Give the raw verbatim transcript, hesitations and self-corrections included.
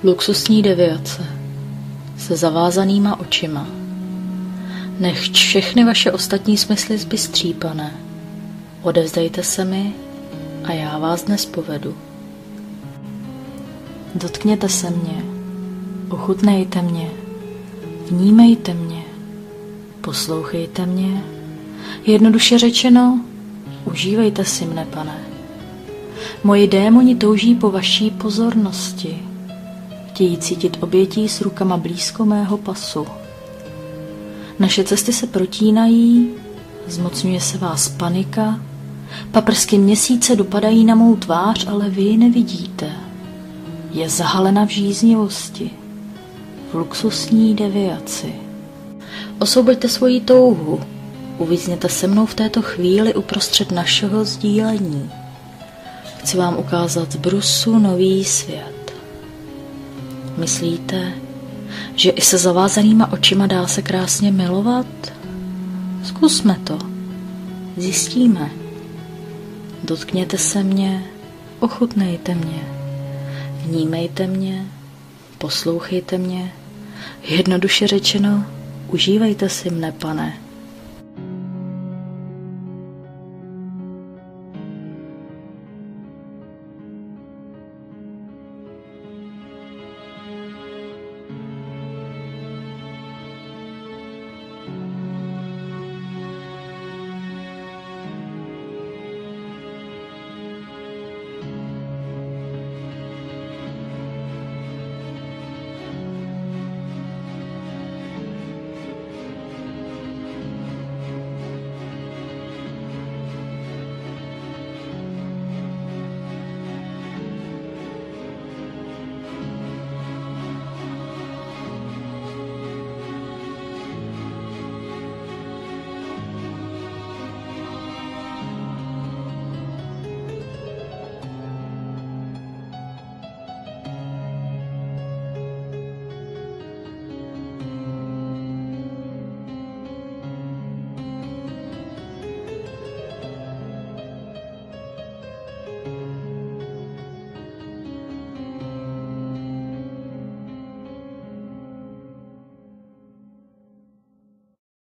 Luxusní deviace se zavázanýma očima. Nechť všechny vaše ostatní smysly zbystří, pane. Odevzdejte se mi a já vás dnes povedu. Dotkněte se mě, ochutnejte mě, vnímejte mě, poslouchejte mě. Jednoduše řečeno, užívejte si mne, pane. Moji démoni touží po vaší pozornosti. Chtějí cítit obětí s rukama blízko mého pasu. Naše cesty se protínají, zmocňuje se vás panika, paprsky měsíce dopadají na mou tvář, ale vy ji nevidíte. Je zahalena v žíznivosti, v luxusní deviaci. Osvoboďte svoji touhu, uvízněte se mnou v této chvíli uprostřed našeho sdílení. Chci vám ukázat z brusu nový svět. Myslíte, že i se zavázanýma očima dá se krásně milovat? Zkusme to. Zjistíme. Dotkněte se mě, ochutnejte mě, vnímejte mě, poslouchejte mě. Jednoduše řečeno, užívejte si mne, pane.